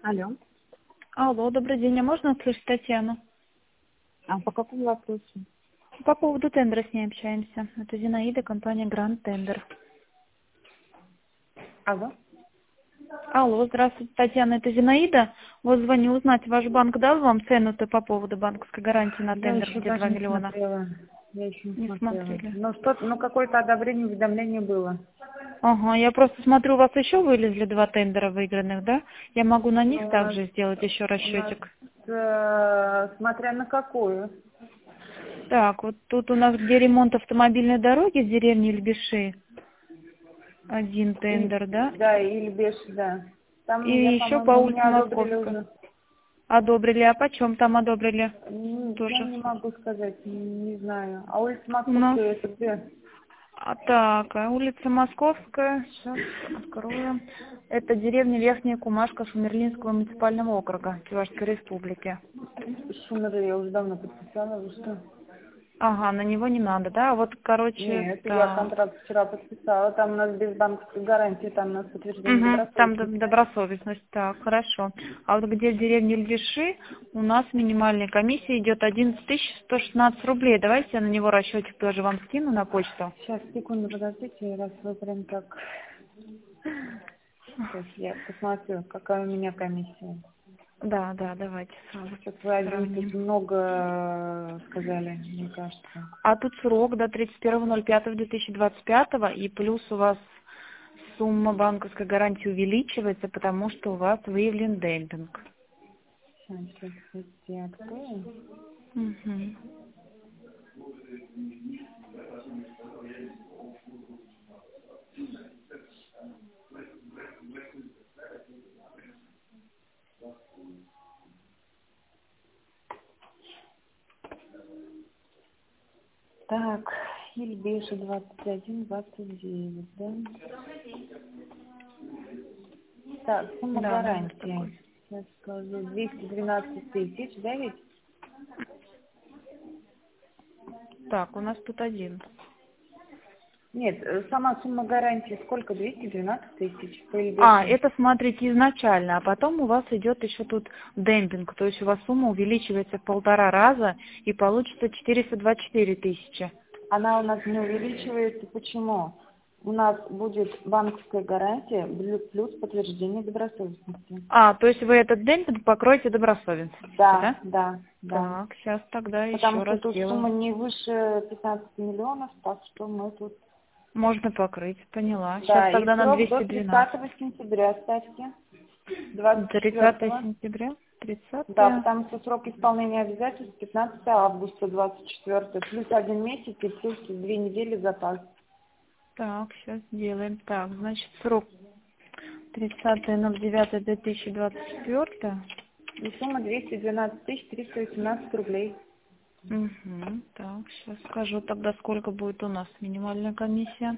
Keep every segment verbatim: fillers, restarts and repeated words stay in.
Алло. Алло, добрый день. А можно услышать Татьяну? А по какому вопросу? По поводу тендера с ней общаемся. Это Зинаида, компания Гранд Тендер. Алло. Алло, здравствуйте, Татьяна, это Зинаида. Вот звоню узнать, ваш банк дал вам цену-то по поводу банковской гарантии на Я тендер, еще где даже два не миллиона? смотрела. Я еще не Не смотрела. смотрели. Ну, что, ну какое-то одобрение, уведомление было. Ага, я просто смотрю, у вас еще вылезли два тендера выигранных, да? Я могу на Ну, них у нас, также сделать еще у нас расчетик. э, смотря на какую. Так, вот тут у нас где ремонт автомобильной дороги в деревне Ильбиши. Один И, тендер, да? да, или без, да. И Там, я, еще по по-моему, у улице меня одобрили Московская. уже. Одобрили. А почем там одобрили? М, Я Тоже. не могу сказать, не, не знаю. А улица У нас... Московская, это где? А, так, а улица Московская. Сейчас откроем. Это деревня Верхняя Кумашка Шумерлинского муниципального округа Чувашской Республики. Шумеры я уже давно подписала, вы что? Ага, на него не надо, да? А вот, короче, Нет, я так. контракт вчера подписала, там у нас без банковской гарантии, там у нас подтверждение Угу, там д- добросовестности. добросовестность, так, хорошо. А вот где в деревне Львиши у нас минимальная комиссия идет одиннадцать тысяч сто шестнадцать рублей. Давайте я на него расчетик тоже вам скину на почту. Сейчас, секунду, подождите, раз вы прям так... Сейчас я посмотрю, какая у меня комиссия. Да, да, давайте сразу Что-то вы одиннадцать сравним. много э, сказали, мне кажется. А тут срок до тридцать первого ноль пятого две тысячи двадцать пятого, и плюс у вас сумма банковской гарантии увеличивается, потому что у вас выявлен демпинг. Сейчас, сейчас я открою. Мгм. Так, Ильбеша двадцать один двадцать девять, да? Так, сумма Да, номер гарантии. такой. Сейчас скажу, двести двенадцать тысяч, да ведь? Так, у нас тут один. Нет, э, сама сумма гарантии сколько? двести двенадцать тысяч по А, Ильбешу. это смотрите изначально, а потом у вас идет еще тут демпинг, то есть у вас сумма увеличивается в полтора раза и получится четыреста двадцать четыре тысячи. Она у нас не увеличивается. Почему? У нас будет банковская гарантия блю- плюс подтверждение добросовестности. А, то есть вы этот демпинг покроете добросовестностью, Да, да? да, да. Так, сейчас тогда Потому еще что раз тут сделаю. сумма не выше пятнадцати миллионов, так что мы тут... Можно покрыть, поняла. Сейчас Да, и тогда на срок до двести двенадцать. тридцатого сентября ставьте, двадцать тридцатое четвёртого. сентября, Да, тридцатое. потому что срок исполнения обязательств пятнадцатого августа двадцать четвёртого, плюс один месяц и плюс две недели запас. Так, сейчас сделаем. Так, значит, срок тридцатое ноль девятое две тысячи двадцать четыре. И сумма двести двенадцать тысяч триста восемнадцать рублей. Угу. Так, сейчас скажу тогда, сколько будет у нас минимальная комиссия.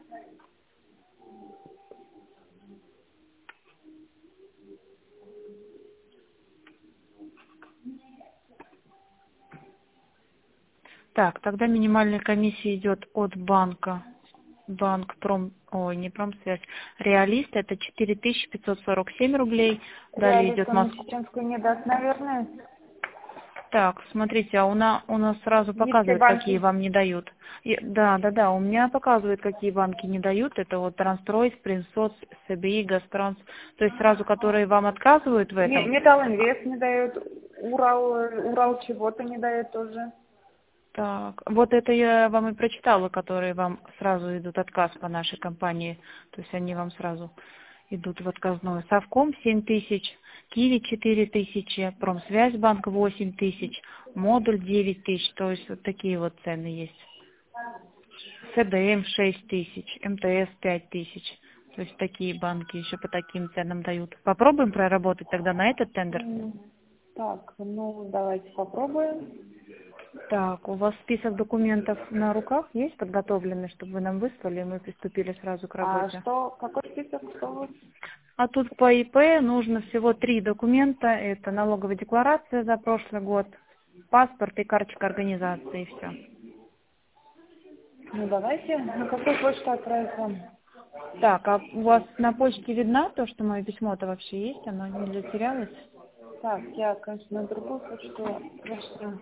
Так, тогда минимальная комиссия идет от банка. Банк Пром... Ой, не Промсвязь. Реалист это четыре тысячи пятьсот сорок семь рублей. Далее Реалист идет он на Москва. Чеченскую не даст, наверное. Так, смотрите, а у нас, у нас сразу Не все показывает, какие банки. вам не дают. И- да, да, да, у меня показывает, какие банки не дают. Это вот Трансстрой, Спринсоц, СБИ, Газтранс. То есть сразу, которые вам отказывают в Не- этом. Металл Инвест не дает, Урал, э, Урал чего-то не дает тоже. Так, вот это я вам и прочитала, которые вам сразу идут отказ по нашей компании. То есть они вам сразу идут в отказную. Совком семь тысяч, Киви четыре тысячи, Промсвязьбанк восемь тысяч, Модуль девять тысяч. То есть вот такие вот цены есть. СДМ шесть тысяч, МТС пять тысяч. То есть такие банки еще по таким ценам дают. Попробуем проработать тогда на этот тендер? М, Так, ну давайте попробуем. Так, у вас список документов на руках есть подготовленный, чтобы вы нам выслали, и мы приступили сразу к А работе? что, какой список, что вы? А тут по ИП нужно всего три документа. Это налоговая декларация за прошлый год, паспорт и карточка организации, и все. Ну давайте, на какую почту отправить вам? Так, а у вас на почте видно то, что мое письмо-то вообще есть? Оно не затерялось? Так, я, конечно, на другую почту пришлю.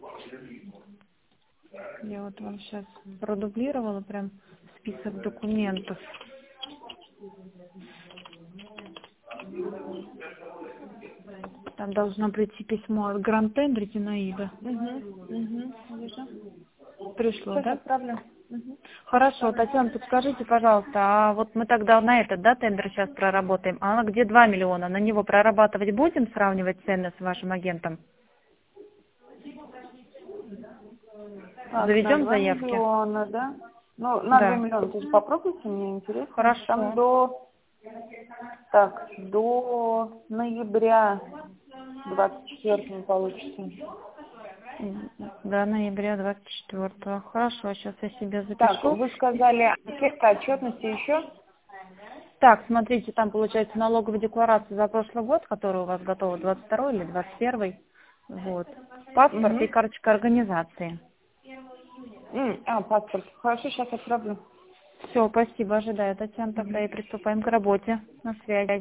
Я вот вам сейчас продублировала прям список документов. Там должно прийти письмо от Гранд Тендер Зинаида. Угу, угу, вижу. Пришло, Сейчас да? отправлю. Угу. Хорошо, Татьяна, подскажите, пожалуйста, а вот мы тогда на этот, да, тендер сейчас проработаем, а где два миллиона? На него прорабатывать будем, сравнивать цены с вашим агентом? Так, на Заведем два заявки? миллиона, да? Ну, на два Да. миллиона, то есть попробуйте, мне интересно. Там Хорошо. до, так, до ноября двадцать четвёртого получится. До ноября двадцать четвёртого. Хорошо, сейчас я себе Так, запишу. вы сказали, анкета отчетности еще? Так, смотрите, там получается налоговая декларация за прошлый год, которая у вас готова двадцать второй или двадцать первый. Вот. Паспорт и Угу. карточка организации. М, А, паспорт. Хорошо, сейчас отправлю. Все, спасибо, ожидаю, Татьяна, тогда и приступаем к работе. На связи.